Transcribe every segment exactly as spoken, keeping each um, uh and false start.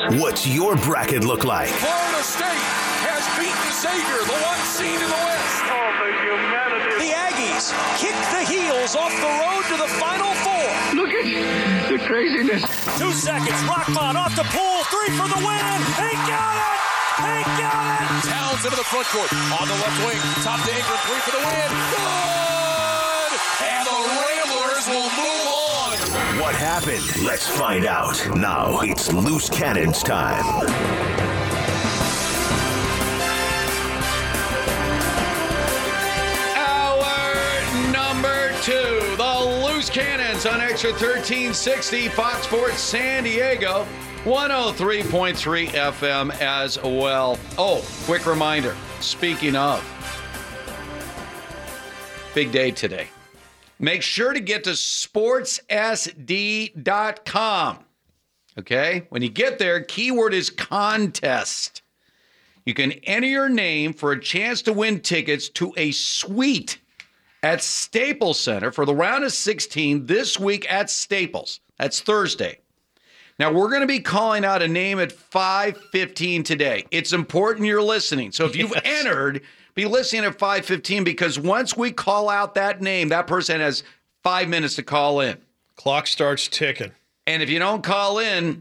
What's your bracket look like? Florida State has beaten Xavier, the one seed in the West. Oh, the humanity. The Aggies kick the heels off the road to the Final Four. Look at the craziness. Two seconds. Rockmont off the pool. Three for the win. He got it. He got it. Towns into the front court. On the left wing. Top to Ingram. Three for the win. Good. And the Ramblers will move on. What happened? Let's find out. Now it's Loose Cannons time. Hour number two. The Loose Cannons on Extra thirteen sixty Fox Sports San Diego. one oh three point three F M as well. Oh, quick reminder. Speaking of, big day today. Make sure to get to sports s d dot com. Okay? When you get there, keyword is contest. You can enter your name for a chance to win tickets to a suite at Staples Center for the round of sixteen this week at Staples. That's Thursday. Now, we're going to be calling out a name at five fifteen today. It's important you're listening. So if you've yes. entered, be listening at five fifteen because once we call out that name, that person has five minutes to call in. Clock starts ticking. And if you don't call in,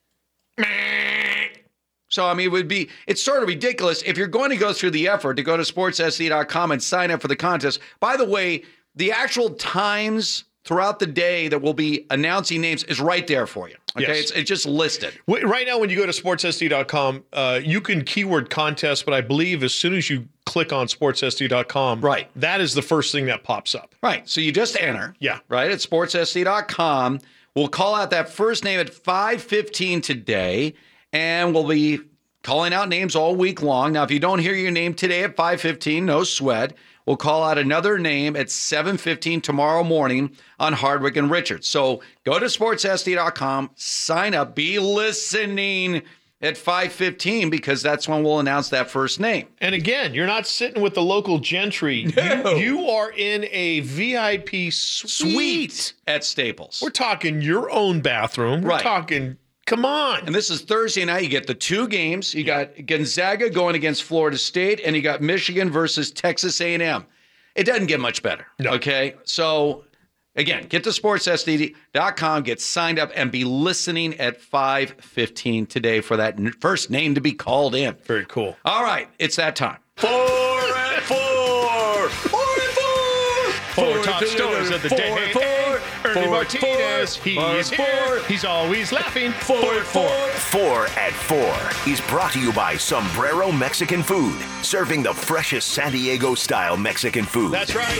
so, I mean, it would be, it's sort of ridiculous if you're going to go through the effort to go to sports s d dot com and sign up for the contest. By the way, the actual times throughout the day that we'll be announcing names is right there for you. Okay, yes. it's, it's just listed. Right now, when you go to sports s d dot com, uh, you can keyword contest, but I believe as soon as you click on sports s d dot com, right, that is the first thing that pops up. Right, so you just enter. Yeah. Right, at sports s d dot com. We'll call out that first name at five fifteen today, and we'll be calling out names all week long. Now, if you don't hear your name today at five fifteen, no sweat. We'll call out another name at seven fifteen tomorrow morning on Hardwick and Richards. So go to sports s d dot com, sign up, be listening at five fifteen because that's when we'll announce that first name. And again, you're not sitting with the local gentry. No. You, you are in a V I P suite. Suite at Staples. We're talking your own bathroom. We're right. talking... Come on. And this is Thursday night. You get the two games. You got Gonzaga going against Florida State, and you got Michigan versus Texas A and M. It doesn't get much better. No. Okay? So, again, get to sports s d dot com, get signed up, and be listening at five fifteen today for that first name to be called in. Very cool. All right. It's that time. Four and four. Four and four. Four top stories of the four, day. Four, Ernie four, Martinez, four, he four, is four. here. He's always laughing. Four, four. Four at Four is brought to you by Sombrero Mexican Food, serving the freshest San Diego-style Mexican food. That's right.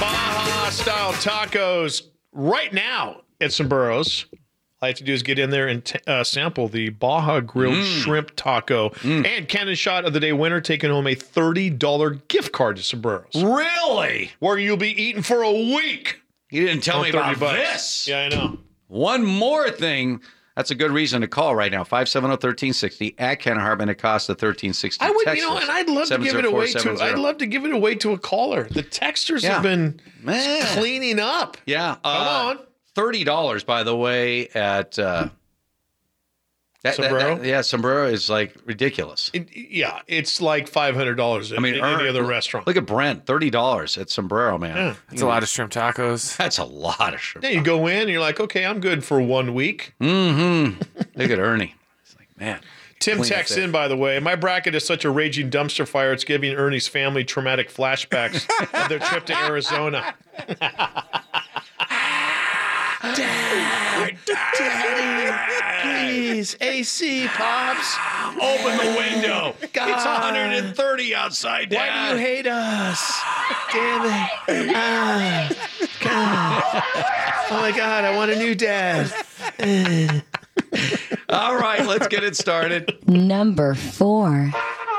Baja-style tacos right now at Sombreros. All you have to do is get in there and t- uh, sample the Baja Grilled Mm. Shrimp Taco. Mm. And Cannon Shot of the Day winner taking home a thirty dollars gift card to Sombreros. Really? Where you'll be eating for a week. You didn't tell Oh, me about thirty bucks. this. Yeah, I know. One more thing. That's a good reason to call right now. five seven zero, one three six zero at Ken Harbin. Acosta thirteen sixty. I would, Text you know, us, and I'd love to give it away to. I'd love to give it away to a caller. The texters Yeah. have been Man. cleaning up. Yeah. Come uh, on. thirty dollars, by the way, at uh, that, that- Sombrero? that- yeah, Sombrero is like ridiculous. It, yeah, it's like five hundred dollars. I mean, in Ern- any other restaurant. Look at Brent, thirty dollars at Sombrero, man. Yeah. That's a lot of shrimp tacos. That's a lot of shrimp. Yeah, you go in and you're like, okay, I'm good for one week. Mm-hmm. Look at Ernie. It's like, man. Tim clean texts up in, by the way, my bracket is such a raging dumpster fire, it's giving Ernie's family traumatic flashbacks of their trip to Arizona. Dad, Daddy, please, A C, Pops. Open the window. God. It's one hundred thirty outside, Why Dad. do you hate us? Damn it. Ah, God. Oh, my God, I want a new dad. All right, let's get it started. Number four.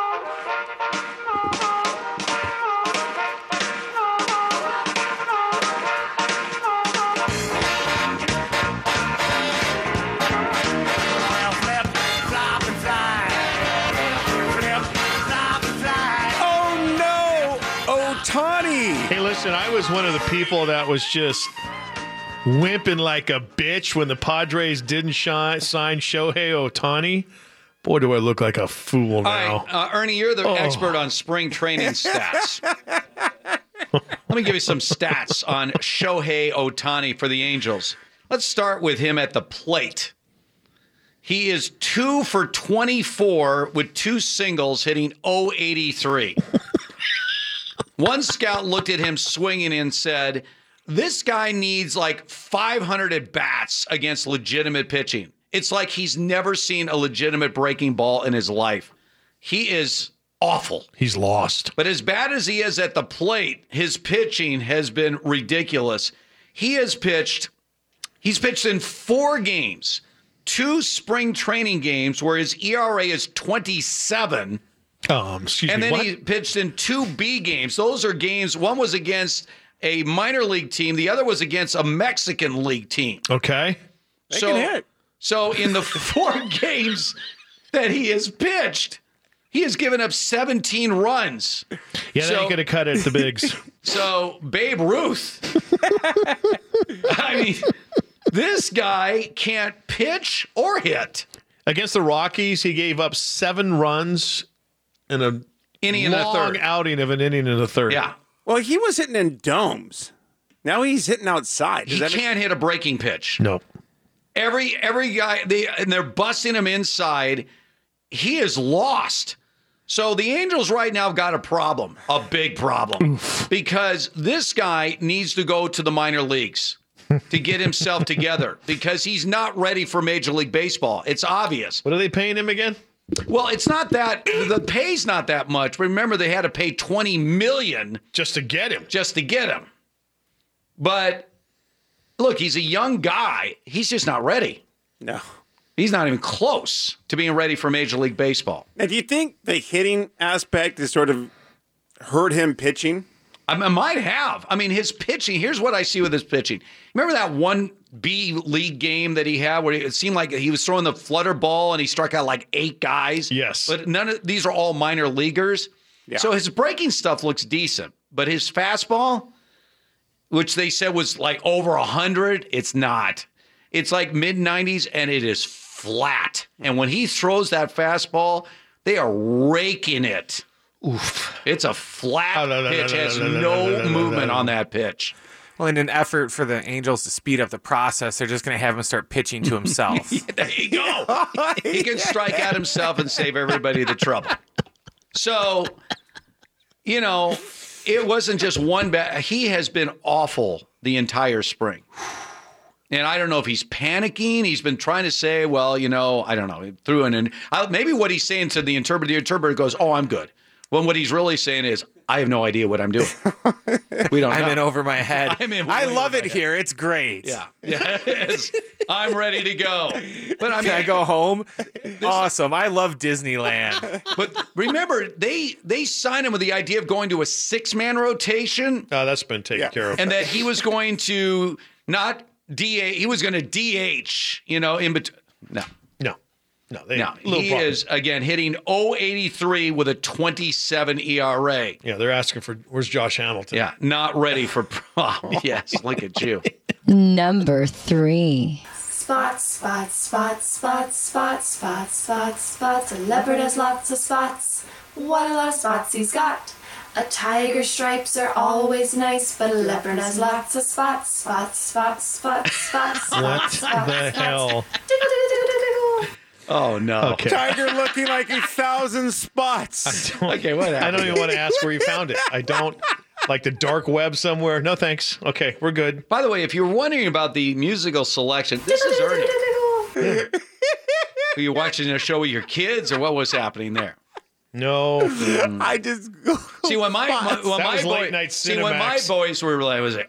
Oh, no. Ohtani. Hey, listen, I was one of the people that was just wimping like a bitch when the Padres didn't shi- sign Shohei Ohtani. Boy, do I look like a fool All now. right, uh, Ernie, you're the Oh. expert on spring training stats. Let me give you some stats on Shohei Ohtani for the Angels. Let's start with him at the plate. He is two for twenty-four with two singles, hitting oh eighty-three. One scout looked at him swinging and said, this guy needs like five hundred at-bats against legitimate pitching. It's like he's never seen a legitimate breaking ball in his life. He is awful. He's lost. But as bad as he is at the plate, his pitching has been ridiculous. He has pitched, he's pitched in four games, two spring training games where his E R A is twenty-seven. Um, excuse And me, then what? he pitched in two B games. Those are games, one was against a minor league team, the other was against a Mexican league team. Okay. They So, can hit. so in the four games that he has pitched, he has given up seventeen runs. Yeah, they So- ain't going to cut it at the bigs. So Babe Ruth, I mean, this guy can't pitch or hit. Against the Rockies, he gave up seven runs in a Inning and a long third. outing of an inning and a third. Yeah. Well, he was hitting in domes. Now he's hitting outside. Does He that make- can't hit a breaking pitch. No. Every every guy they and they're busting him inside. He is lost. So the Angels right now have got a problem, a big problem, because this guy needs to go to the minor leagues to get himself together because he's not ready for Major League Baseball. It's obvious. What are they paying him again? Well, it's not that the pay's not that much. Remember, they had to pay twenty million dollars Just to get him. just to get him. But look, he's a young guy. He's just not ready. No. He's not even close to being ready for Major League Baseball. Now, do you think the hitting aspect has sort of hurt him pitching? I mean, might have. I mean, his pitching, here's what I see with his pitching. Remember that one B League game that he had where it seemed like he was throwing the flutter ball and he struck out like eight guys? Yes. But none of these are all minor leaguers. Yeah. So his breaking stuff looks decent. But his fastball, which they said was like over one hundred, it's not. It's like mid nineties and it is flat. And when he throws that fastball, they are raking it. Oof. It's a flat Oh, no, no, no, pitch. no, Has no, no, no, no no, no, no, movement no. on that pitch. Well, in an effort for the Angels to speed up the process, they're just going to have him start pitching to himself. There you go. He can strike out himself and save everybody the trouble. So, you know, it wasn't just one bad. He has been awful the entire spring. And I don't know if he's panicking. He's been trying to say, well, you know, I don't know. He threw in and maybe what he's saying to the interpreter, the interpreter goes, oh, I'm good. When what he's really saying is, I have no idea what I'm doing. We don't know. I'm in over my head. I'm in I way love over it my head. here. It's great. Yeah. Yes. I'm ready to go. But I mean, Can I go home? Awesome. I love Disneyland. But remember, they they signed him with the idea of going to a six-man rotation Oh, that's been taken Yeah. care of. and that he was going to not D H, he was going to D H, you know, in between. No, no. No, they no. little He problem. is, again, hitting oh eighty-three with a twenty-seven E R A. Yeah, they're asking for where's Josh Hamilton? Yeah, not ready for prom. Yes, look at you. Number three. Spots, spots, spots, spots, spots, spots, spots, spots. A leopard has lots of spots. What a lot of spots he's got. A tiger's stripes are always nice, but a leopard has lots of spots. Spots, spots, spots, spots, What spots, spots, the spots. hell? Diggle, diggle, diggle, diggle, diggle. Oh, no. Okay. Tiger looking like a thousand spots. Okay, what happened? I don't even want to ask where you found it. I don't like the dark web somewhere. No, thanks. Okay, we're good. By the way, if you're wondering about the musical selection, this is Ernie. Diggle. Were you watching a show with your kids or what was happening there? No. I just See, when my, my when That my was boy, late night see when my Cinemax. boys were like, was like,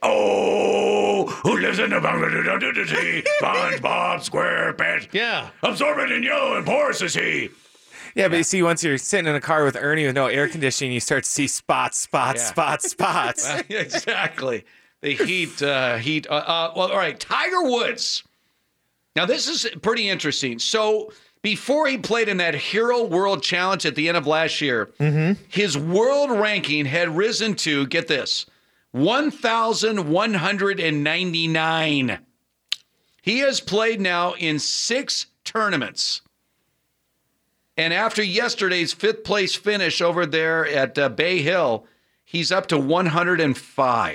oh, who lives in the Bangladesh? SpongeBob SquarePants. Yeah. Absorbent and yellow and porous is he. Yeah, but you see, once you're sitting in a car with Ernie with no air conditioning, you start to see spots, spots, Yeah. spots, spots. Exactly. The heat, uh, heat. Uh, uh, well, all right. Tiger Woods. Now, this is pretty interesting. So, before he played in that Hero World Challenge at the end of last year, his world ranking had risen to, get this, one thousand one hundred ninety-nine. He has played now in six tournaments. And after yesterday's fifth place finish over there at uh, Bay Hill, he's up to one hundred five.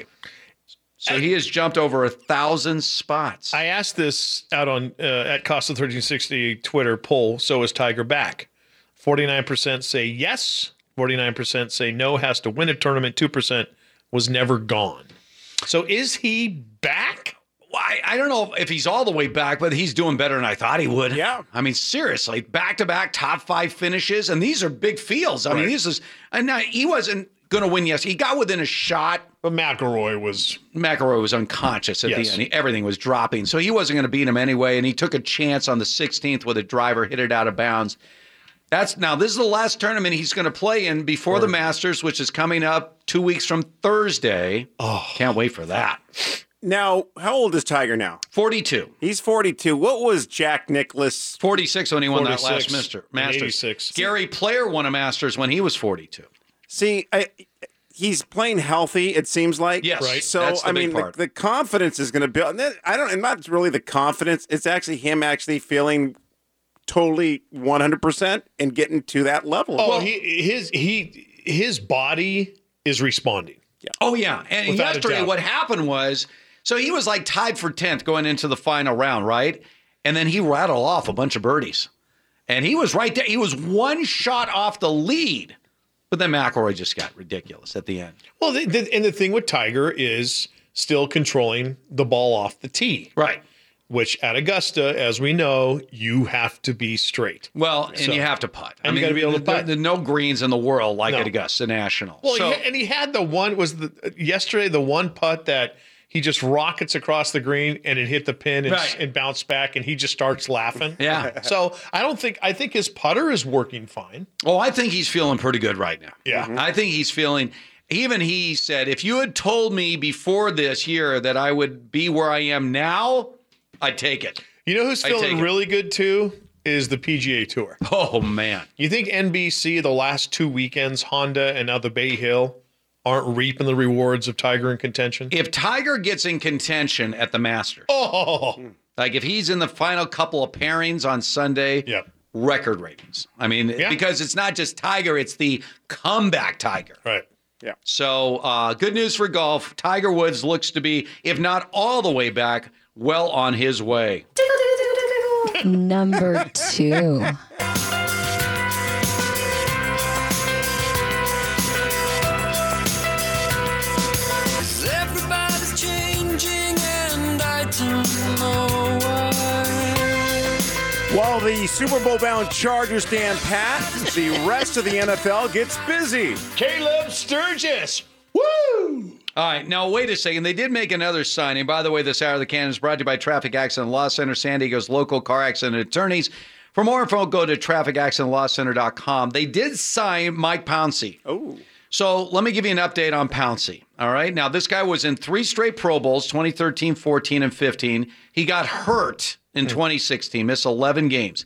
So he has jumped over a thousand spots. I asked this out on uh, at Costa thirteen sixty Twitter poll. So is Tiger back? forty-nine percent say yes. forty-nine percent say no, has to win a tournament. two percent was never gone. So is he back? Well, I, I don't know if he's all the way back, but he's doing better than I thought he would. Yeah. I mean, seriously, back-to-back top five finishes, and these are big fields. I Right. mean, this is, and now he wasn't going to win yesterday. He got within a shot. But McIlroy was... McIlroy was unconscious at Yes. the end. He, everything was dropping, so he wasn't going to beat him anyway, and he took a chance on the sixteenth with a driver, hit it out of bounds. That's now, this is the last tournament he's going to play in before the Masters, which is coming up two weeks from Thursday. Oh, can't wait for that. Now, how old is Tiger now? forty-two. He's forty-two. What was Jack Nicklaus? forty-six when he won that last forty-six Mister and Masters. eighty-six. Gary Player won a Masters when he was forty-two. See, I, he's playing healthy, it seems like. Yes, Right. So, that's the I big mean, the, part. the confidence is going to build. And then, I don't, and not really the confidence. It's actually him actually feeling totally one hundred percent and getting to that level. Oh, he, his he his body is responding. Oh, yeah. And Without a yesterday, doubt. what happened was, so he was like tied for tenth going into the final round, right? And then he rattled off a bunch of birdies. And he was right there. He was one shot off the lead. But then McIlroy just got ridiculous at the end. Well, the, the, and the thing with Tiger is still controlling the ball off the tee. Right. Which at Augusta, as we know, you have to be straight. Well, and So- you have to putt. and you gotta be able to there- putt. There's no greens in the world like No. at Augusta National. Well, so, he, and he had the one was the yesterday the one putt that he just rockets across the green and it hit the pin and, Right. and bounced back and he just starts laughing. Yeah. So I don't think I think his putter is working fine. oh, I think he's feeling pretty good right now. Yeah. I think he's feeling, even he said, if you had told me before this year that I would be where I am now, I'd take it. You know who's I take feeling it. really good too is the P G A Tour. Oh, man. You think N B C the last two weekends, Honda and now the Bay Hill, aren't reaping the rewards of Tiger in contention? If Tiger gets in contention at the Masters, Oh, like if he's in the final couple of pairings on Sunday, yeah. record ratings. I mean, Yeah. because it's not just Tiger, it's the comeback Tiger. Right. So uh, good news for golf. Tiger Woods looks to be, if not all the way back, well on his way. Number two. Everybody's changing and I don't know why. While the Super Bowl bound Chargers stand pat, the rest of the N F L gets busy. Caleb Sturgis. Woo! All right, now wait a second. They did make another signing. By the way, this hour of the Cannon is brought to you by Traffic Accident Law Center, San Diego's local car accident attorneys. For more info, go to traffic accident law center dot com. They did sign Mike Pouncey. Oh. So let me give you an update on Pouncey. All right. Now, this guy was in three straight Pro Bowls, twenty thirteen, fourteen, and fifteen. He got hurt in twenty sixteen, missed eleven games.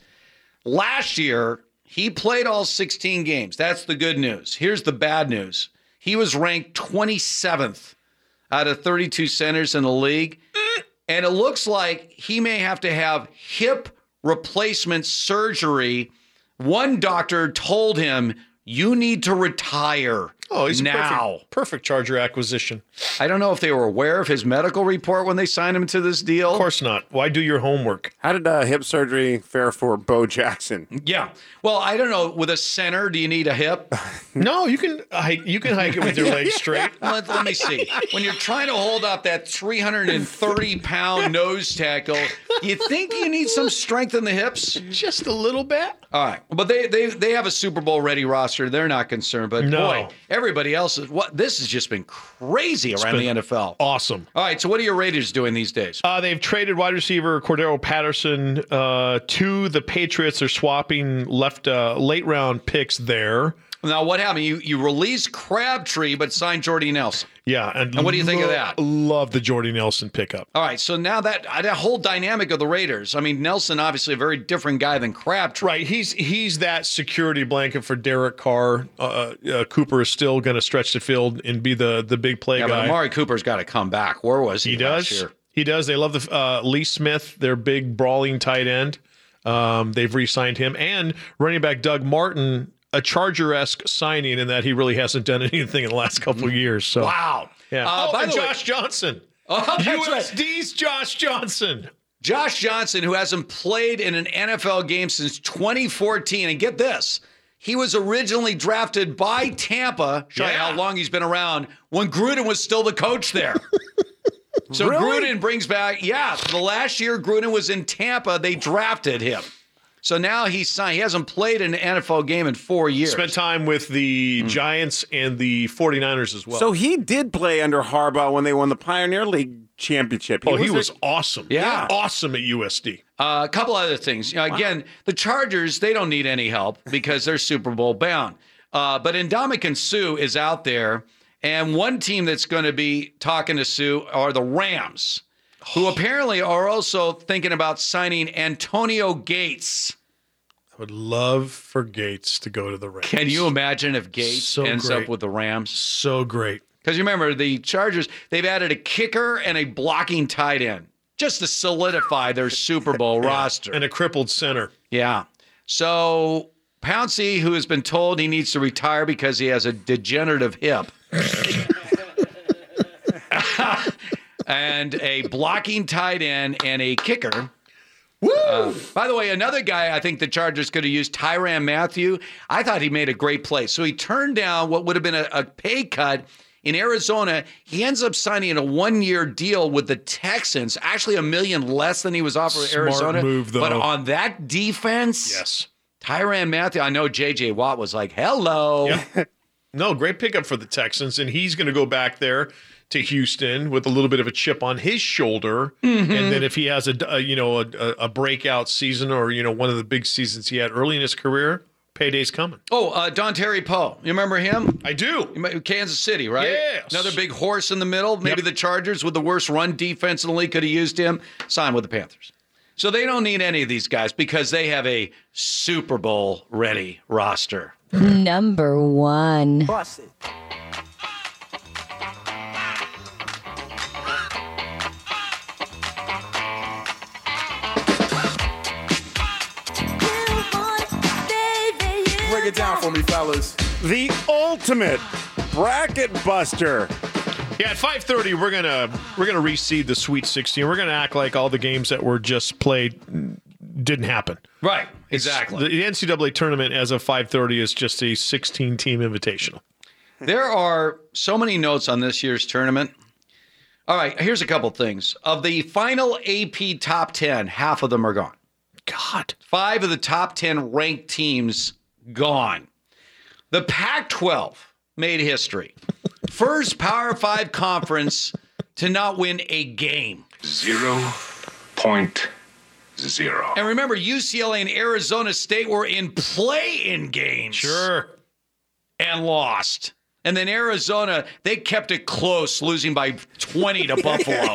Last year, he played all sixteen games. That's the good news. Here's the bad news. He was ranked twenty-seventh out of thirty-two centers in the league. And it looks like he may have to have hip replacement surgery. One doctor told him, you need to retire Oh, he's a now. perfect, perfect Charger acquisition. I don't know if they were aware of his medical report when they signed him to this deal. Of course not. Why do your homework? How did uh, hip surgery fare for Bo Jackson? Yeah. Well, I don't know. With a center, do you need a hip? No, you can hike. You can hike it with your legs straight. Let, let me see. When you're trying to hold up that three hundred thirty pound nose tackle, you think you need some strength in the hips? Just a little bit. All right. But they they they have a Super Bowl ready roster. They're not concerned. But No. boy, everybody else is what this has just been crazy around been the N F L. Awesome. All right. So what are your Raiders doing these days? Uh, they've traded wide receiver Cordero Patterson uh, to the Patriots. They're swapping left uh, late round picks there. Now, what happened? You you released Crabtree, but signed Jordy Nelson. Yeah, and, And what do you think of lo- that? Love the Jordy Nelson pickup. All right, so now that that whole dynamic of the Raiders. I mean, Nelson obviously a very different guy than Crabtree. Right, he's he's that security blanket for Derek Carr. Uh, uh, Cooper is still going to stretch the field and be the the big play Yeah, but guy. Amari Cooper's got to come back. Where was he? He last does. year? He does. They love the uh, Lee Smith, their big brawling tight end. Um, they've re-signed him. And running back Doug Martin, a Charger-esque signing in that he really hasn't done anything in the last couple of years. So Wow. Yeah. Uh, oh, by and the way- Josh Johnson. Oh, that's U right. S D's Josh Johnson. Josh Johnson, who hasn't played in an N F L game since twenty fourteen. And get this, he was originally drafted by Tampa, show you Yeah. how long he's been around, when Gruden was still the coach there. So Really? Gruden brings back, yeah, the last year Gruden was in Tampa, they drafted him. So now he's signed. He hasn't played an N F L game in four years. Spent time with the Giants and the 49ers as well. So he did play under Harbaugh when they won the Pioneer League championship. oh, he a- was awesome. Yeah. Awesome at U S D. Uh, a couple other things. You know, again, the Chargers, they don't need any help because they're Super Bowl bound. Uh, but Ndamukong Suh is out there, and one team that's going to be talking to Sue are the Rams, who apparently are also thinking about signing Antonio Gates. I would love for Gates to go to the Rams. Can you imagine if Gates So ends great. up with the Rams? So great. Because you remember, the Chargers, they've added a kicker and a blocking tight end just to solidify their Super Bowl roster. And a crippled center. Yeah. So Pouncey, who has been told he needs to retire because he has a degenerative hip, and a blocking tight end and a kicker. Woo! Uh, by the way, another guy I think the Chargers could have used, Tyrann Mathieu. I thought he made a great play. So he turned down what would have been a, a pay cut in Arizona. He ends up signing a one-year deal with the Texans, actually a million less than he was offered Smart Arizona. move, though. But on that defense, Yes. Tyrann Mathieu, I know J J Watt was like, hello. Yeah. No, great pickup for the Texans, and he's going to go back there to Houston with a little bit of a chip on his shoulder. Mm-hmm. And then if he has a, a you know a, a breakout season, or you know one of the big seasons he had early in his career, payday's coming. Oh, uh, Don Terry Poe. You remember him? I do. Kansas City, right? Yes. Another big horse in the middle. Maybe Yep. the Chargers with the worst run defense in the league could have used him. Signed with the Panthers. So they don't need any of these guys because they have a Super Bowl ready roster. Number one. Break it down for me, fellas. the ultimate bracket buster. Yeah, at five thirty, we're gonna we're gonna reseed the Sweet sixteen. We're gonna act like all the games that were just played didn't happen. Right, exactly. The N C double A tournament as of five thirty is just a sixteen team invitational. There are so many notes on this year's tournament. All right, here's a couple things. Of the final A P top ten, half of them are gone. God. Five of the top ten ranked teams gone. The Pac twelve made history. First Power five conference to not win a game. Zero point zero. And remember, U C L A and Arizona State were in play-in games. Sure. And lost. And then Arizona, they kept it close, losing by twenty to Buffalo.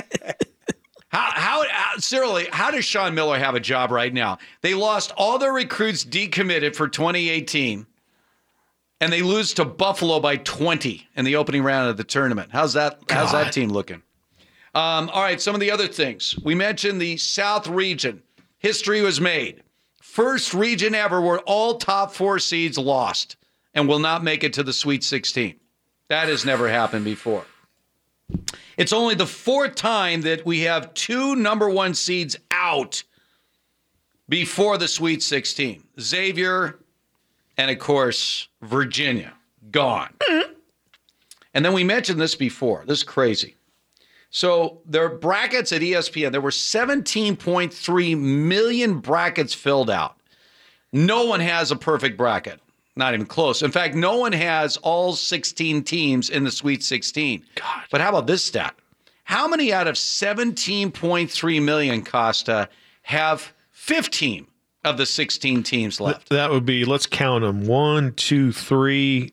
How, how, how, seriously, how does Sean Miller have a job right now? They lost all their recruits decommitted for twenty eighteen, and they lose to Buffalo by twenty in the opening round of the tournament. How's that? How's that team looking? Um, all right, some of the other things. We mentioned the South region. History was made. First region ever where all top four seeds lost and will not make it to the Sweet sixteen. That has never happened before. It's only the fourth time that we have two number one seeds out before the Sweet sixteen. Xavier and, of course, Virginia, gone. And then we mentioned this before. This is crazy. So there are brackets at E S P N. There were seventeen point three million brackets filled out. No one has a perfect bracket. Not even close. In fact, no one has all sixteen teams in the Sweet sixteen. God. But how about this stat? How many out of seventeen point three million, Costa, have fifteen of the sixteen teams left? That would be, let's count them. One, two, three,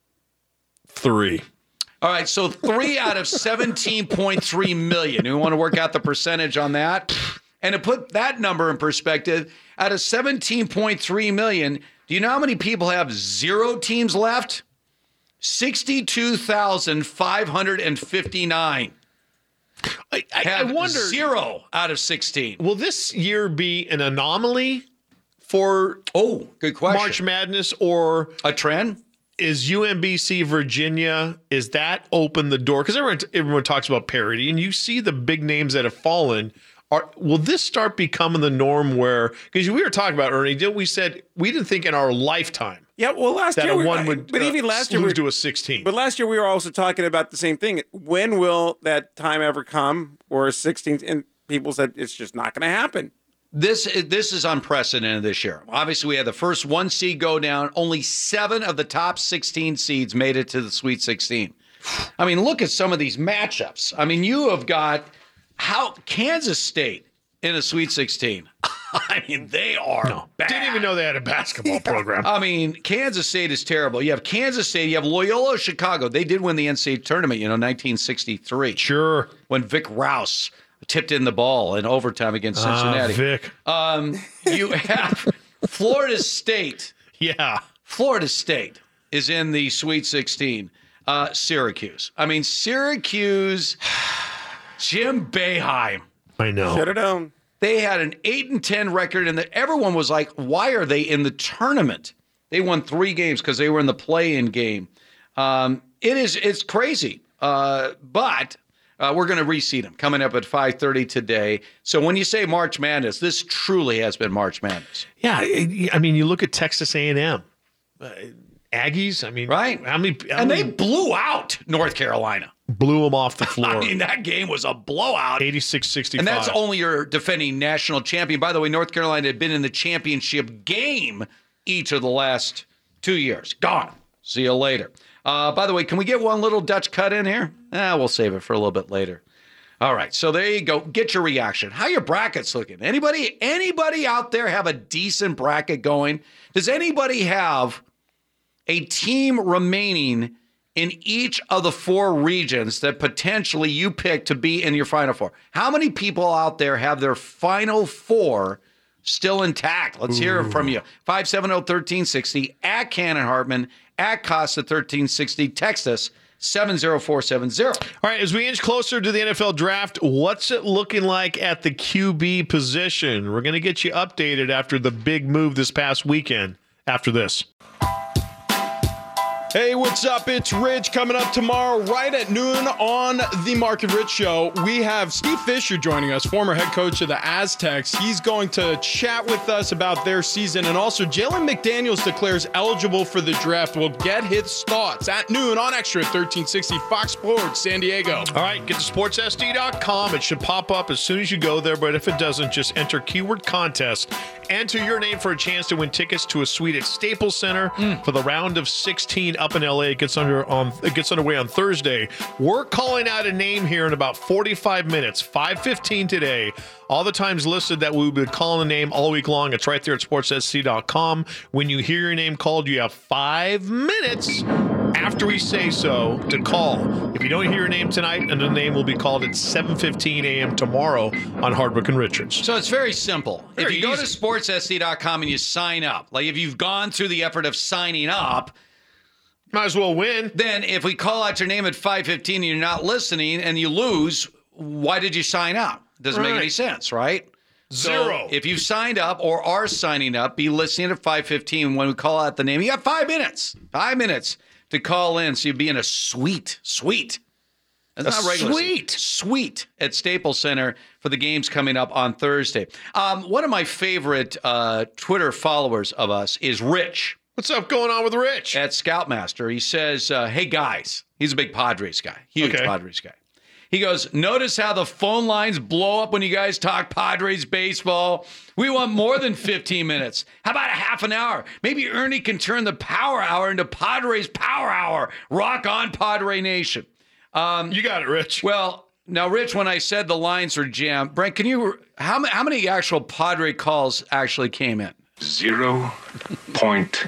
three. All right, so three out of seventeen point three million. You want to work out the percentage on that? And to put that number in perspective, out of seventeen point three million, do you know how many people have zero teams left? sixty-two thousand five hundred fifty-nine. I, I, I have wonder zero out of sixteen. Will this year be an anomaly for oh, good question. March Madness or a trend? Is U M B C Virginia, is that open the door? Because everyone everyone talks about parity, and you see the big names that have fallen. Are, will this start becoming the norm where, because we were talking about, Ernie, didn't we said we didn't think in our lifetime yeah, well, last that year a we, one would but uh, even last lose year we, to a sixteen. But last year we were also talking about the same thing. When will that time ever come or a sixteen? And people said it's just not going to happen. This this is unprecedented this year. Obviously, we had the first one seed go down. Only seven of the top sixteen seeds made it to the Sweet sixteen. I mean, look at some of these matchups. I mean, you have got how Kansas State in a Sweet sixteen. I mean, they are no, bad. Didn't even know they had a basketball program. I mean, Kansas State is terrible. You have Kansas State. You have Loyola Chicago. They did win the N C double A tournament, you know, nineteen sixty-three. Sure. When Vic Rouse tipped in the ball in overtime against Cincinnati. Uh, Vic. Um, you have Florida State. Yeah. Florida State is in the Sweet sixteen. Uh, Syracuse. I mean, Syracuse, Jim Boeheim. I know. Shut it down. They had an eight and ten record, and everyone was like, why are they in the tournament? They won three games because they were in the play-in game. Um, it is, it's crazy. Uh, but uh, we're going to reseed them coming up at five thirty today. So when you say March Madness, this truly has been March Madness. Yeah. I mean, you look at Texas A and M. Uh, Aggies, I mean, right? How many? How and many they blew out North Carolina. Blew them off the floor. I mean, that game was a blowout. eighty-six sixty-five. And that's only your defending national champion. By the way, North Carolina had been in the championship game each of the last two years. Gone. See you later. Uh, by the way, can we get one little Dutch cut in here? Eh, we'll save it for a little bit later. All right, so there you go. Get your reaction. How your brackets looking? Anybody, anybody out there have a decent bracket going? Does anybody have a team remaining in each of the four regions that potentially you pick to be in your Final Four? How many people out there have their Final Four still intact? Let's Ooh. hear it from you. five seven zero, one three six zero, at Cannon Hartman, at Costa thirteen sixty, text us seven zero four seven zero. All right, as we inch closer to the N F L draft, what's it looking like at the Q B position? We're going to get you updated after the big move this past weekend after this. Hey, what's up? It's Rich coming up tomorrow right at noon on the Mark and Rich Show. We have Steve Fisher joining us, former head coach of the Aztecs. He's going to chat with us about their season. And also, Jalen McDaniels declares eligible for the draft. We'll get his thoughts at noon on Extra thirteen sixty Fox Sports San Diego. All right, get to sports S D dot com. It should pop up as soon as you go there. But if it doesn't, just enter keyword contest. Enter your name for a chance to win tickets to a suite at Staples Center mm. for the round of sixteen up in L A. It gets under on it gets underway on Thursday. We're calling out a name here in about forty-five minutes, five fifteen today. All the times listed that we'll be calling the name all week long. It's right there at sports S D dot com. When you hear your name called, you have five minutes after we say so to call. If you don't hear your name tonight, and the name will be called at seven fifteen a.m. tomorrow on Hardwick and Richards. So it's very simple. Very if you easy. go to sports S D dot com and you sign up, like if you've gone through the effort of signing up, might as well win. Then if we call out your name at five fifteen and you're not listening and you lose, why did you sign up? Doesn't right. make any sense, right? Zero. So if you've signed up or are signing up, be listening at five fifteen when we call out the name. You got five minutes. Five minutes to call in. So you'll be in a suite. Suite. That's a not regular. Suite. Suite at Staples Center for the games coming up on Thursday. Um, one of my favorite uh, Twitter followers of us is Rich. What's up going on with Rich? At Scoutmaster. He says, uh, hey, guys. He's a big Padres guy. Huge okay. Padres guy. He goes, notice how the phone lines blow up when you guys talk Padres baseball? We want more than fifteen minutes. How about a half an hour? Maybe Ernie can turn the power hour into Padres Power Hour. Rock on, Padre Nation. Um, you got it, Rich. Well, now, Rich, when I said the lines are jammed, Brent, can you, how, how many actual Padre calls actually came in? Zero point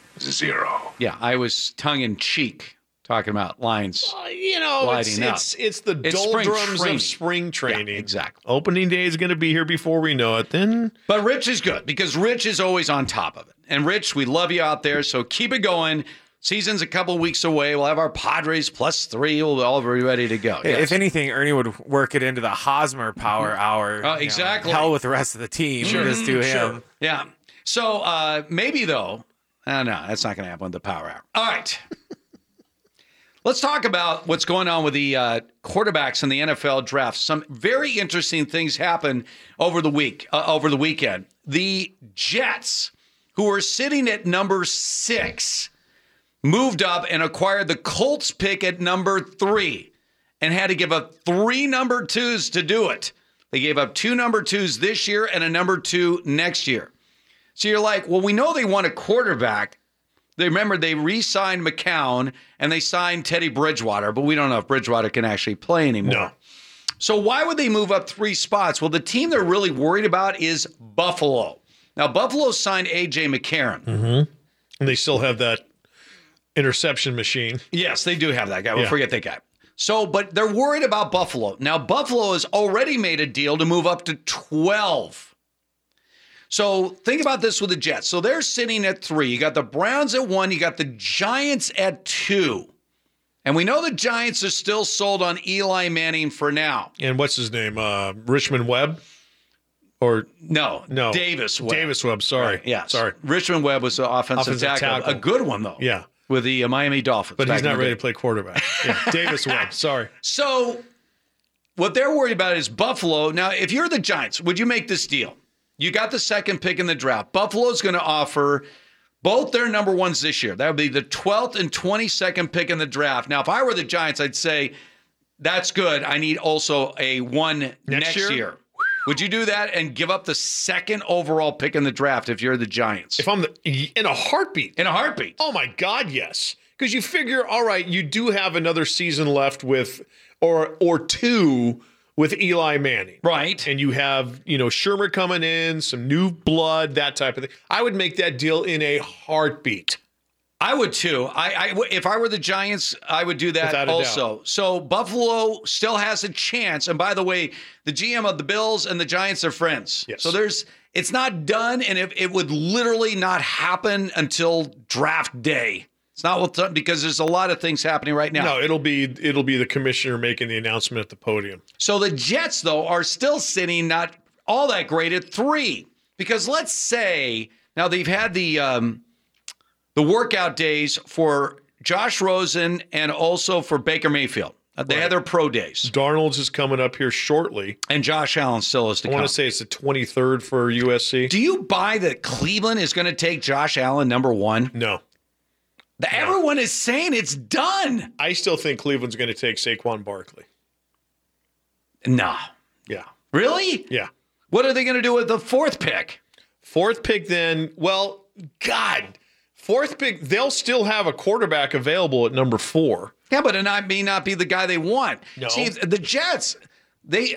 zero. Yeah, I was tongue in cheek talking about lines. Uh, you know, it's, it's it's the it's doldrums spring of spring training. Yeah, exactly. Opening day is going to be here before we know it. Then, but Rich is good because Rich is always on top of it. And Rich, we love you out there, so keep it going. Season's a couple weeks away. We'll have our Padres plus three. We'll all be ready to go. If Yes. anything, Ernie would work it into the Hosmer Power Hour. Oh, you know, exactly. hell with the rest of the team. Sure. Just do him. Sure. Yeah. So uh, maybe, though, uh, no, that's not going to happen with the Power Hour. All right. Let's talk about what's going on with the uh, quarterbacks in the N F L draft. Some very interesting things happened over the week, uh, over the weekend. The Jets, who were sitting at number six, moved up and acquired the Colts pick at number three and had to give up three number twos to do it. They gave up two number twos this year and a number two next year. So you're like, well, we know they want a quarterback. They remember they re-signed McCown and they signed Teddy Bridgewater, but we don't know if Bridgewater can actually play anymore. No. So why would they move up three spots? Well, the team they're really worried about is Buffalo. Now, Buffalo signed A J McCarron. Mm-hmm. And they still have that interception machine. Yes, they do have that guy. We'll Yeah. forget that guy. So, but they're worried about Buffalo. Now, Buffalo has already made a deal to move up to twelve. So think about this with the Jets. So they're sitting at three. You got the Browns at one. You got the Giants at two. And we know the Giants are still sold on Eli Manning for now. And what's his name? Uh, Richmond Webb? Or No, no. Davis Webb. Davis Webb, sorry. Right, yeah, Sorry. Richmond Webb was the offensive, Offensive tackle. tackle. A good one, though. Yeah. With the uh, Miami Dolphins. But back he's in not the ready day. to play quarterback. Yeah. Davis Webb, sorry. So what they're worried about is Buffalo. Now, if you're the Giants, would you make this deal? You got the second pick in the draft. Buffalo's going to offer both their number ones this year. That would be the twelfth and twenty-second pick in the draft. Now, if I were the Giants, I'd say, that's good. I need also a one next, Next year? year? Would you do that and give up the second overall pick in the draft if you're the Giants? If I'm the, in a heartbeat. In a heartbeat. Oh, my God, yes. Because you figure, all right, you do have another season left with, or or two with Eli Manning. Right. And you have, you know, Shermer coming in, some new blood, that type of thing. I would make that deal in a heartbeat. I would too. I, I if I were the Giants, I would do that Without a also. doubt. So Buffalo still has a chance. And by the way, the G M of the Bills and the Giants are friends. Yes. So there's it's not done, and it, it would literally not happen until draft day. It's not what because there's a lot of things happening right now. No, it'll be it'll be the commissioner making the announcement at the podium. So the Jets, though, are still sitting not all that great at three. Because let's say now they've had the um, the workout days for Josh Rosen and also for Baker Mayfield. Uh, They Right. had their pro days. Darnold's is coming up here shortly. And Josh Allen still is to I come. want to say it's the twenty-third for U S C. Do you buy that Cleveland is going to take Josh Allen number one? No. The, everyone is saying it's done. I still think Cleveland's going to take Saquon Barkley. No. Yeah. Really? Yeah. What are they going to do with the fourth pick? Fourth pick then, well, God, fourth pick, they'll still have a quarterback available at number four. Yeah, but it not, may not be the guy they want. No. See, the Jets, they,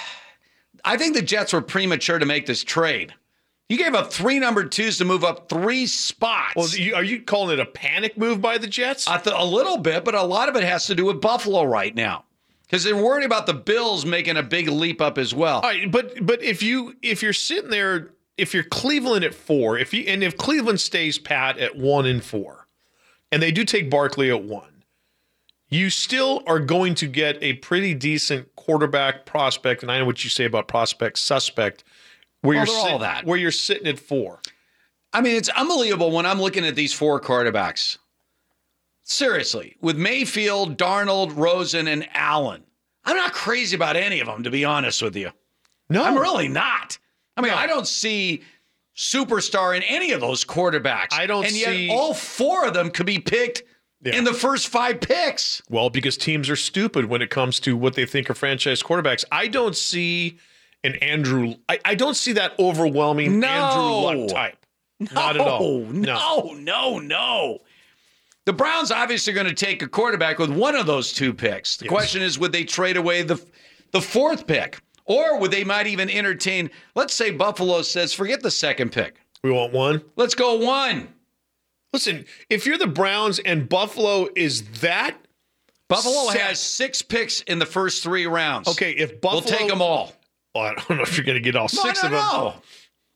I think the Jets were premature to make this trade. You gave up three number twos to move up three spots. Well, you, are you calling it a panic move by the Jets? I th- a little bit, but a lot of it has to do with Buffalo right now because they're worried about the Bills making a big leap up as well. All right, but but if you if you're sitting there, if you're Cleveland at four, if you and if Cleveland stays pat at one and four, and they do take Barkley at one, you still are going to get a pretty decent quarterback prospect. And I know what you say about prospect suspect, where Well, you're they're all sit- that. where you're sitting at four. I mean, it's unbelievable when I'm looking at these four quarterbacks. Seriously, with Mayfield, Darnold, Rosen, and Allen, I'm not crazy about any of them, to be honest with you. No, I'm really not. I mean, I don't see superstar in any of those quarterbacks. I don't and see- yet all four of them could be picked Yeah. in the first five picks. Well, because teams are stupid when it comes to what they think are franchise quarterbacks. I don't see an Andrew. I, I don't see that overwhelming No. Andrew Luck type. Not at all. No, no, no. The Browns obviously are going to take a quarterback with one of those two picks. The Yes. question is, would they trade away the the fourth pick? Or would they might even entertain, let's say Buffalo says, forget the second pick. We want one. Let's go one. Listen, if you're the Browns and Buffalo is that Buffalo set- has six picks in the first three rounds. Okay, if Buffalo We'll take them all. Well, I don't know if you're going to get all No, six no, of them. no.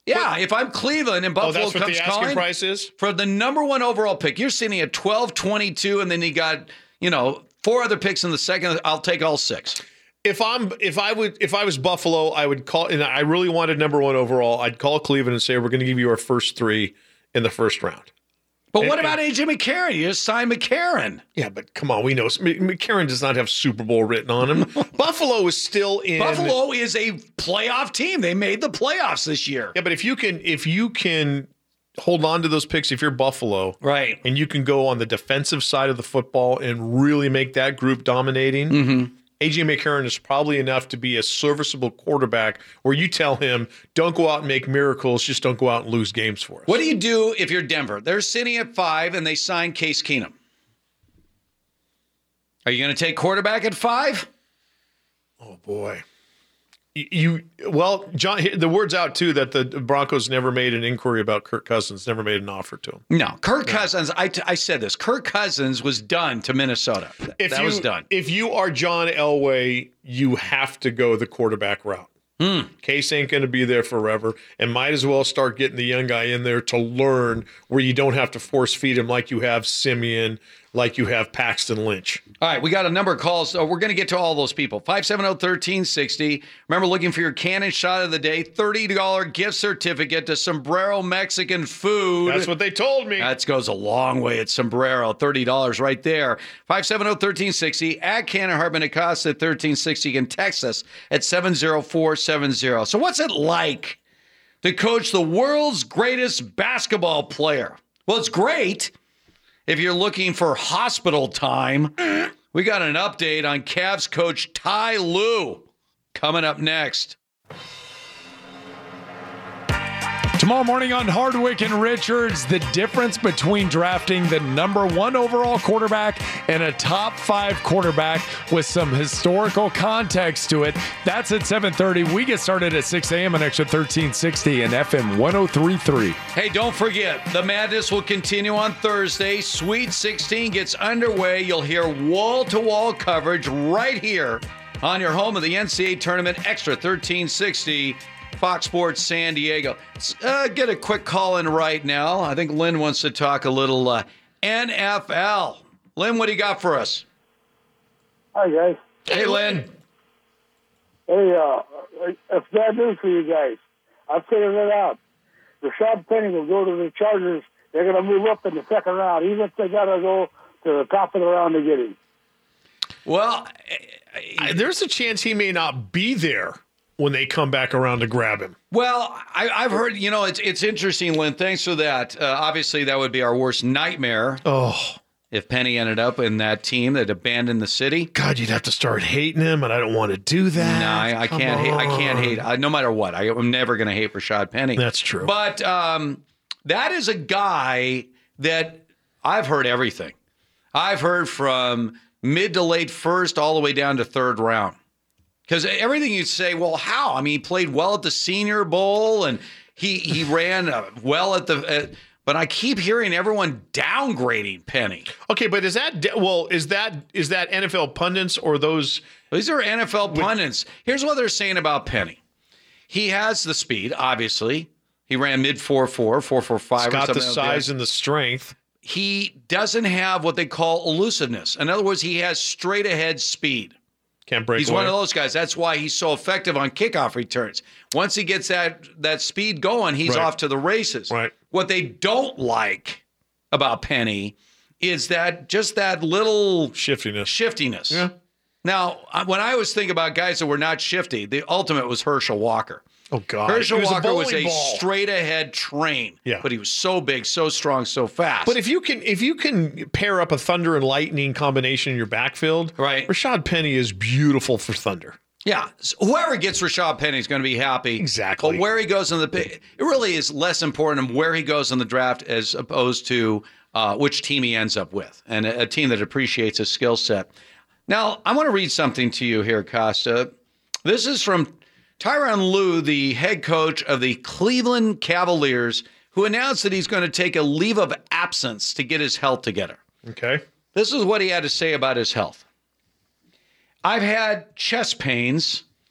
Yeah, if I'm Cleveland and Oh, Buffalo that's what comes the asking calling price is? for the number one overall pick, you're sitting at twelve twenty-two, and then you got, you know, four other picks in the second. I'll take all six. If I'm if I would if I was Buffalo, I would call, and I really wanted number one overall, I'd call Cleveland and say we're going to give you our first three in the first round. But And- what about and- A J McCarron? You just signed McCarron. Yeah, but come on, we know McCarron does not have Super Bowl written on him. Buffalo is still in. Buffalo is a playoff team. They made the playoffs this year. Yeah, but if you can if you can hold on to those picks, if you're Buffalo, right, and you can go on the defensive side of the football and really make that group dominating. Mm-hmm. A J McCarron is probably enough to be a serviceable quarterback where you tell him, don't go out and make miracles, just don't go out and lose games for us. What do you do if you're Denver? They're sitting at five and they sign Case Keenum. Are you going to take quarterback at five? Oh, boy. You well, John. The word's out too that the Broncos never made an inquiry about Kirk Cousins, never made an offer to him. No, Kirk Cousins. I, I said this. Kirk Cousins was done to Minnesota. If that you, was done. If you are John Elway, you have to go the quarterback route. Hmm. Case ain't going to be there forever, and might as well start getting the young guy in there to learn where you don't have to force feed him like you have Simeon, like you have Paxton Lynch. All right, we got a number of calls. So we're going to get to all those people. five seven zero, one three six zero. Remember, looking for your Cannon Shot of the Day, thirty dollars gift certificate to Sombrero Mexican Food. That's what they told me. That goes a long way at Sombrero. thirty dollars right there. five seven zero, one three six zero. At Cannon Hartman Acosta at thirteen sixty. You can text us at seven zero four seven zero. So what's it like to coach the world's greatest basketball player? Well, it's great. If you're looking for hospital time, we got an update on Cavs coach Ty Lue coming up next. Tomorrow morning on Hardwick and Richards, the difference between drafting the number one overall quarterback and a top five quarterback with some historical context to it. That's at seven thirty. We get started at six a.m. on Extra thirteen sixty and F M one oh three point three. Hey, don't forget, the madness will continue on Thursday. Sweet sixteen gets underway. You'll hear wall-to-wall coverage right here on your home of the N C double A tournament, Extra thirteen sixty. Fox Sports San Diego. Uh, get a quick call in right now. I think Lynn wants to talk a little uh, N F L. Lynn, what do you got for us? Hi, guys. Hey, Lynn. Hey, uh, it's bad news for you guys. I figured it out. Rashad Penny will go to the Chargers. They're going to move up in the second round, even if they got to go to the top of the round to get him. Well, I, there's a chance he may not be there when they come back around to grab him. Well, I, I've heard, you know, it's it's interesting, Lynn. Thanks for that. Uh, obviously, that would be our worst nightmare. Oh. If Penny ended up in that team that abandoned the city. God, you'd have to start hating him, and I don't want to do that. No, I, I can't hate. I can't hate. I, no matter what, I, I'm never going to hate Rashad Penny. That's true. But um, that is a guy that I've heard everything. I've heard from mid to late first all the way down to third round. Because everything you say, well, how? I mean, he played well at the Senior Bowl, and he he ran uh, well at the. Uh, but I keep hearing everyone downgrading Penny. Okay, but is that well? Is that is that N F L pundits or those? These are N F L pundits. Here's what they're saying about Penny. He has the speed, obviously. He ran mid four four, four four five. He's got or the something size like and the strength. He doesn't have what they call elusiveness. In other words, he has straight ahead speed. Can't break He's away. one of those guys. That's why he's so effective on kickoff returns. Once he gets that that speed going, he's Right. off to the races. Right. What they don't like about Penny is that just that little shiftiness. Shiftiness. Yeah. Now, I- when I always think about guys that were not shifty, the ultimate was Herschel Walker. Oh God, Herschel He was a Walker was bowling a ball. straight ahead train. Yeah. But he was so big, so strong, so fast. But if you can, if you can pair up a thunder and lightning combination in your backfield, right? Rashad Penny is beautiful for thunder. Yeah, so whoever gets Rashad Penny is going to be happy. Exactly. But where he goes in the pick, it really is less important where he goes in the draft as opposed to uh, which team he ends up with, and a, a team that appreciates his skill set. Now, I want to read something to you here, Costa. This is from Tyronn Lue, the head coach of the Cleveland Cavaliers, who announced that he's going to take a leave of absence to get his health together. Okay. This is what he had to say about his health. I've had chest pains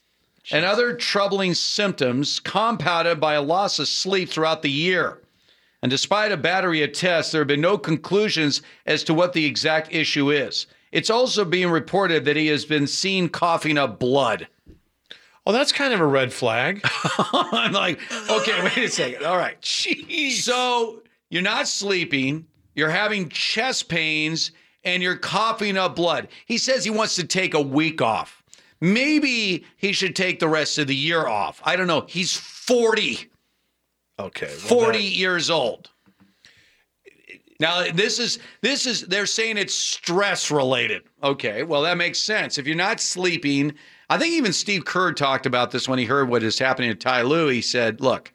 and other troubling symptoms compounded by a loss of sleep throughout the year. And despite a battery of tests, there have been no conclusions as to what the exact issue is. It's also being reported that he has been seen coughing up blood. Oh, that's kind of a red flag. I'm like, okay, wait a second. All right. Jeez. So you're not sleeping, you're having chest pains, and you're coughing up blood. He says he wants to take a week off. Maybe he should take the rest of the year off. I don't know. He's forty. Okay. Well, forty that... years old. Now, this is, this is, they're saying it's stress related. Okay, well, that makes sense. If you're not sleeping, I think even Steve Kerr talked about this when he heard what is happening to Ty Lue. He said, look,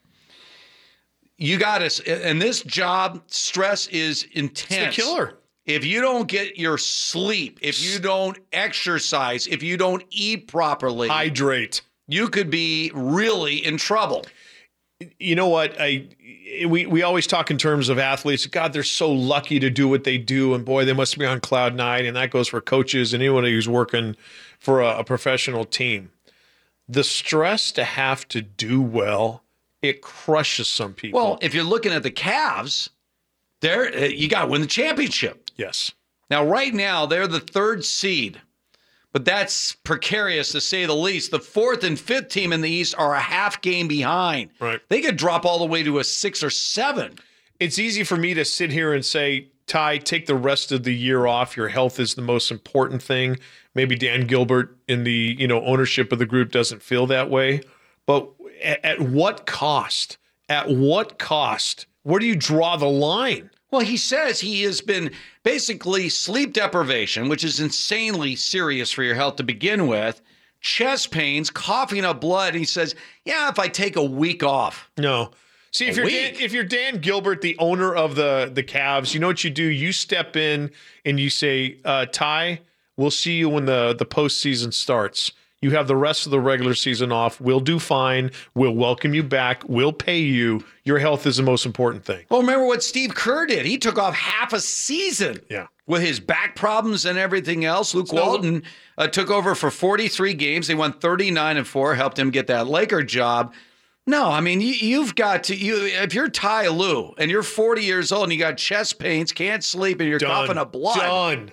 you got to, in this job, stress is intense. It's the killer. If you don't get your sleep, if you don't exercise, if you don't eat properly, hydrate, you could be really in trouble. You know what? I we we always talk in terms of athletes. God, they're so lucky to do what they do, and boy, they must be on cloud nine. And that goes for coaches and anyone who's working for a, a professional team. The stress to have to do well, it crushes some people. Well, if you're looking at the Cavs, they're you got to win the championship. Yes. Now, right now, they're the third seed. But that's precarious to say the least. The fourth and fifth team in the East are a half game behind. Right. They could drop all the way to a six or seven. It's easy for me to sit here and say, Ty, take the rest of the year off. Your health is the most important thing. Maybe Dan Gilbert in the, you know, ownership of the group doesn't feel that way. But at, at what cost? At what cost? Where do you draw the line? Well, he says he has been basically sleep deprivation, which is insanely serious for your health to begin with, chest pains, coughing up blood. He says, yeah, if I take a week off. No. See, if you're Dan, if you're Dan Gilbert, the owner of the, the Cavs, you know what you do? You step in and you say, uh, Ty, we'll see you when the, the postseason starts. You have the rest of the regular season off. We'll do fine. We'll welcome you back. We'll pay you. Your health is the most important thing. Well, remember what Steve Kerr did. He took off half a season yeah. with his back problems and everything else. Luke So- Walton uh, took over for forty-three games. They won thirty-nine and four, helped him get that Laker job. No, I mean, you, you've got to, you. if you're Ty Lue and you're forty years old and you got chest pains, can't sleep, and you're Done. coughing up blood. Done.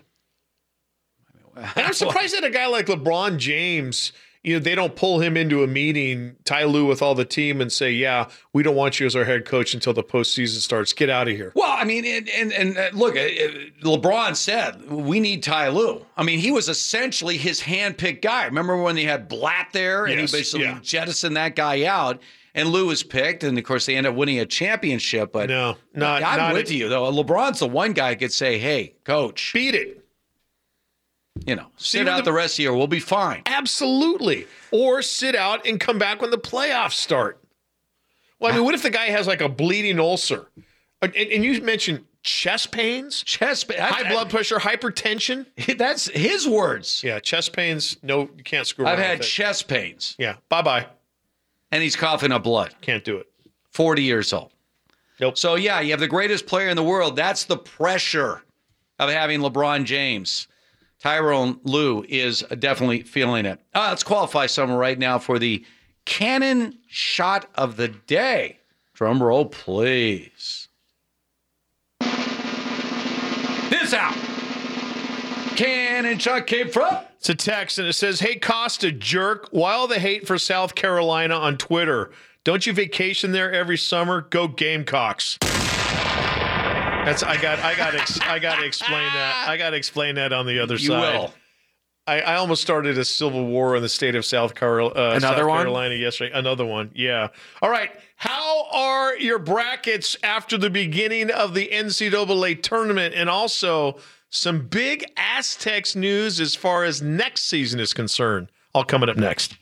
And I'm surprised that a guy like LeBron James, you know, they don't pull him into a meeting, Ty Lue with all the team, and say, yeah, we don't want you as our head coach until the postseason starts. Get out of here. Well, I mean, and, and, and uh, look, uh, LeBron said, we need Ty Lue. I mean, he was essentially his handpicked guy. Remember when they had Blatt there and Yes, he basically yeah. jettisoned that guy out, and Lue was picked, and of course they ended up winning a championship. But No, not- I'm not with it. you, though. LeBron's the one guy who could say, hey, coach, Beat it. you know, See, sit when out the- the rest of the year. We'll be fine. Absolutely. Or sit out and come back when the playoffs start. Well, I mean, what if the guy has like a bleeding ulcer? And, and you mentioned chest pains, Chest pain. high blood pressure, hypertension. That's his words. Yeah, chest pains. No, you can't screw I've around had with it. chest pains, Yeah, bye-bye. and he's coughing up blood. Can't do it. forty years old. Nope. So, yeah, you have the greatest player in the world. That's the pressure of having LeBron James. Tyrone Lue is definitely feeling it. Uh, let's qualify someone right now for the Cannon Shot of the Day. Drum roll, please. This out. Cannon Shot came from... It's a text, and it says, hey, Costa, jerk, why all the hate for South Carolina on Twitter? Don't you vacation there every summer? Go Gamecocks. That's I got I got ex, I got to explain that. I got to explain that on the other You side. will. I, I almost started a civil war in the state of South, Carol, uh, Another South one? Carolina yesterday. Another one, yeah. All right. How are your brackets after the beginning of the N C double A tournament? And also some big Aztecs news as far as next season is concerned. All coming up next.